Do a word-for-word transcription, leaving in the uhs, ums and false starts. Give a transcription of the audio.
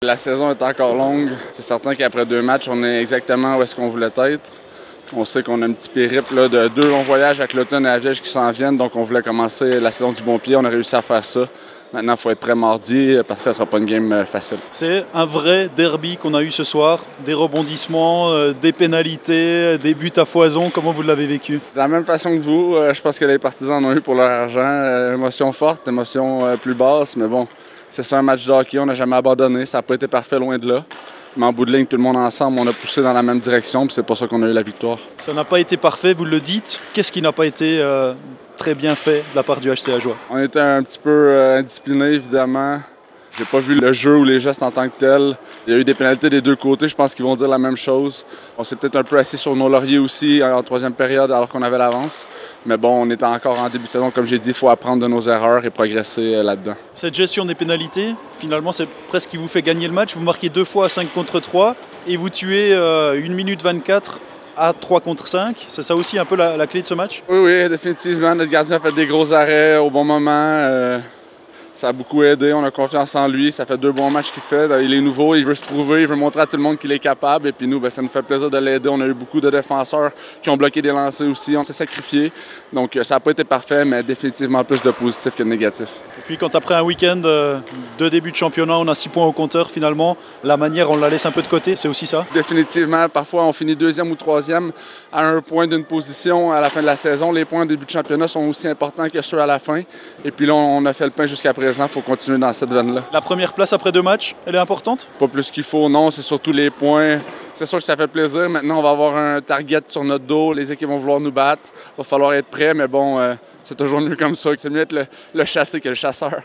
La saison est encore longue. C'est certain qu'après deux matchs, on est exactement où est-ce qu'on voulait être. On sait qu'on a un petit périple là, de deux longs voyages avec l'automne et la Viège qui s'en viennent, donc on voulait commencer la saison du bon pied. On a réussi à faire ça. Maintenant, il faut être prêt mardi parce que ça ne sera pas une game facile. C'est un vrai derby qu'on a eu ce soir. Des rebondissements, euh, des pénalités, des buts à foison. Comment vous l'avez vécu? De la même façon que vous, euh, je pense que les partisans en ont eu pour leur argent. Euh, émotion forte, émotion euh, plus basse, mais bon, c'est ça un match de hockey. On n'a jamais abandonné. Ça n'a pas été parfait, loin de là. Mais en bout de ligne, tout le monde ensemble, on a poussé dans la même direction, puis c'est pour ça qu'on a eu la victoire. Ça n'a pas été parfait, vous le dites. Qu'est-ce qui n'a pas été euh, très bien fait de la part du H C Ajoie? On était un petit peu euh, indisciplinés, évidemment. J'ai pas vu le jeu ou les gestes en tant que tels. Il y a eu des pénalités des deux côtés, je pense qu'ils vont dire la même chose. On s'est peut-être un peu assis sur nos lauriers aussi en troisième période alors qu'on avait l'avance. Mais bon, on est encore en début de saison, comme j'ai dit, il faut apprendre de nos erreurs et progresser là-dedans. Cette gestion des pénalités, finalement, c'est presque ce qui vous fait gagner le match. Vous marquez deux fois à cinq contre trois et vous tuez euh, une minute vingt-quatre à trois contre cinq. C'est ça aussi un peu la, la clé de ce match? Oui, oui, définitivement. Notre gardien a fait des gros arrêts au bon moment. Euh... Ça a beaucoup aidé, on a confiance en lui, ça fait deux bons matchs qu'il fait. Il est nouveau, il veut se prouver, il veut montrer à tout le monde qu'il est capable. Et puis nous, bien, ça nous fait plaisir de l'aider. On a eu beaucoup de défenseurs qui ont bloqué des lancers aussi, on s'est sacrifié. Donc ça n'a pas été parfait, mais définitivement plus de positif que de négatif. Et puis quand après un week-end euh, de début de championnat, on a six points au compteur finalement, la manière on la laisse un peu de côté, c'est aussi ça? Définitivement, parfois on finit deuxième ou troisième à un point d'une position à la fin de la saison. Les points au début de championnat sont aussi importants que ceux à la fin. Et puis là, on a fait le pain jusqu'à présent. Il faut continuer dans cette veine-là. La première place après deux matchs, elle est importante? Pas plus qu'il faut, non. C'est surtout les points. C'est sûr que ça fait plaisir. Maintenant, on va avoir un target sur notre dos. Les équipes vont vouloir nous battre. Il va falloir être prêt, mais bon, euh, c'est toujours mieux comme ça. C'est mieux être le, le chassé que le chasseur.